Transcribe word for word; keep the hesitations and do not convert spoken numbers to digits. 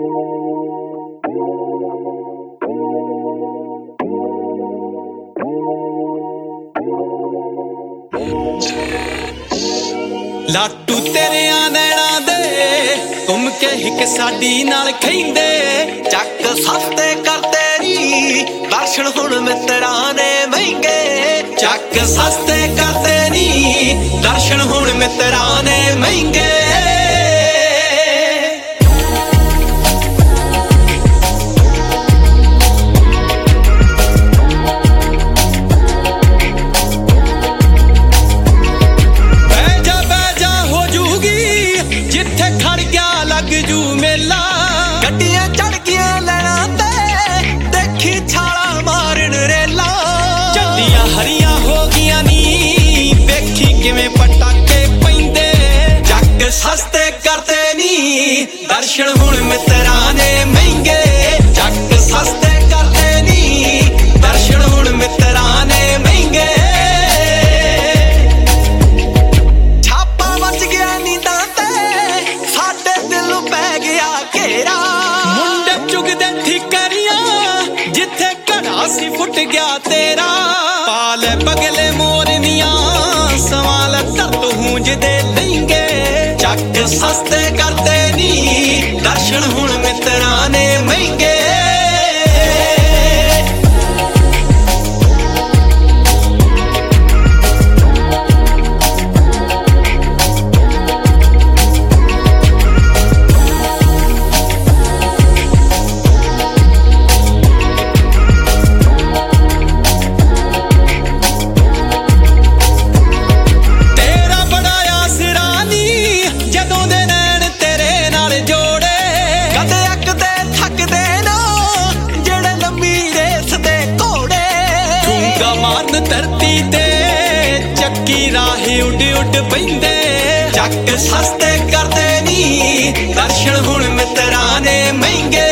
लाटू तेरिया नैना दे घूम के हिक साडी नाल खैंदे चक सस्ते करते नी दर्शन हुण मित्रा ने महंगे चक सस्ते करते नी दर्शन हुण मित्रा ने महंगे गड्डियां चढ़ गया लैना ते देखी छाला मारन रेला झंडियां हरियां हो गया नी देखी किवें पटाके पैंदे जग सस्ते करते नी दर्शन हुण मित्रा ने महंगे जग सस्ते करते नी दर्शन हुण मित्रा ने महंगे छापा मच गया नी दाते साडे दिल पै गया घेरा मुंडे चुगदे ठिकरियां जिथे घड़ा सी फुट गया तेरा पाले बगले मोरनियां सवाल दर्द हूंजदे लहंगे जग सस्ते करते नी दर्शन हुण मित्रा ने महंगे धरती ते चक्की राही उड उड पैंदे जग सस्ते करते नी दर्शन हुण मित्रा ने महंगे